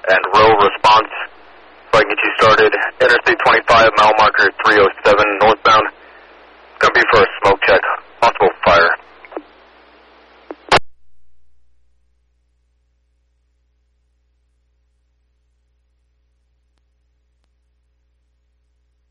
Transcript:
and row response. So I can get you started. Interstate 25, mile marker 307 northbound. It's going to be for a smoke